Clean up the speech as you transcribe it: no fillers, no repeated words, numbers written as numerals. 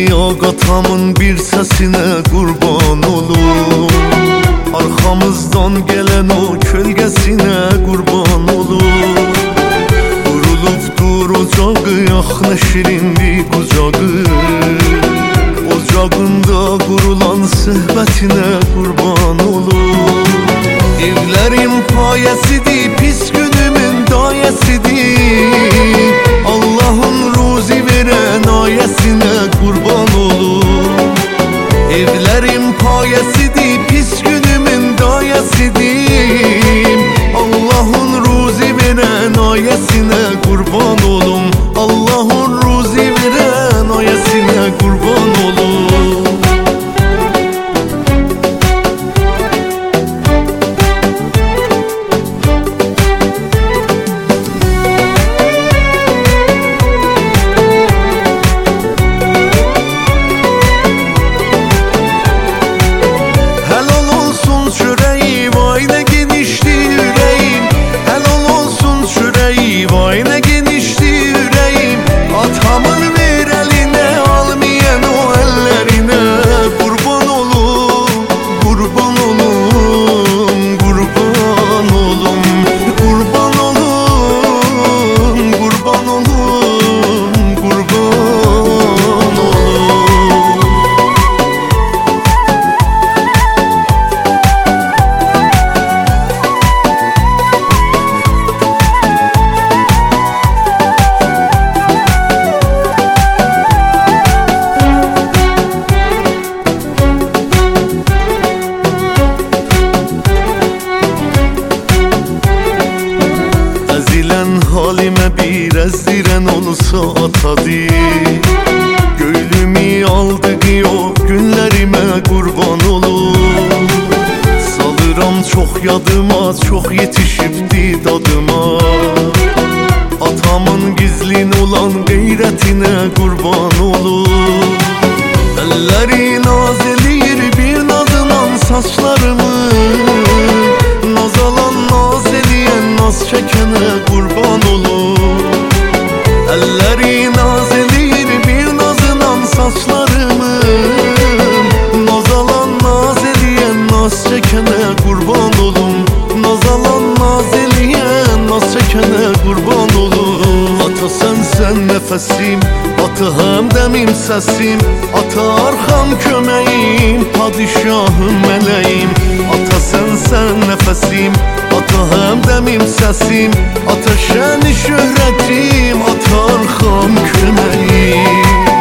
yok atamın bir sesine kurban olur. Arkamızdan gelen o kölgesine kurban olur. Durulup ocağı yak ne şirinli kucağı. Ocağında kurulan söhbetine kurban olur. Evlerim payesidir, pis günümün dayesidir. Allah'ın ruzi veren ayesine kurban olur. Evlerim payesidir, pis günümün dayesidir. Allah'ın ruzi veren ayesine kurban olum. Allah'ın ruzi veren ayesine kurban olum. Halime bir ezdiren olsa atadı. Gönlümü aldı o günlerime kurban olur. Salıram çok yadıma, çok yetişipti dadıma. Atamın gizlin olan gayretine kurban olur. Elleri naz eləyir bir nazınan saçlarımı. Naz alan naz eləyən naz çəkənə kurban olur. Elleri naz eləyir bir nazınan saçlarımı. Naz alan naz eləyən naz çəkənə kurban olum. Naz alan naz eləyən naz çəkənə kurban olum. Ata sensen nefesim, ata hemdemim sesim. Ata arkam kömeğim, padişahım meleğim. Ata sensen nefesim, ata hemdemim sesim. Ata şeni şöhretim, ata arkam kömeğim.